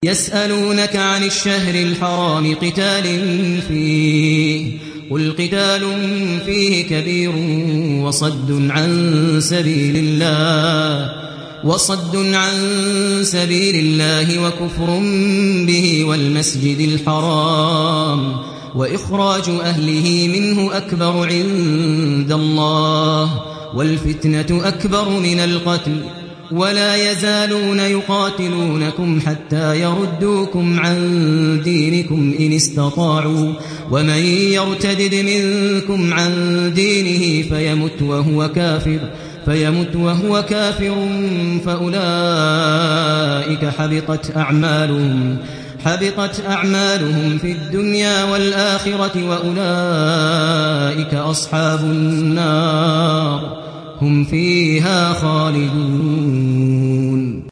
يسألونك عن الشهر الحرام قتال فيه قل قتال فيه كبير وصد عن سبيل الله وكفر به والمسجد الحرام وإخراج أهله منه أكبر عند الله والفتنة أكبر من القتل ولا يزالون يقاتلونكم حتى يردوكم عن دينكم إن استطاعوا ومن يرتدد منكم عن دينه فيمت وهو كافر فأولئك حبطت أعمالهم في الدنيا والآخرة وأولئك أصحاب النار هم فيها خالدون.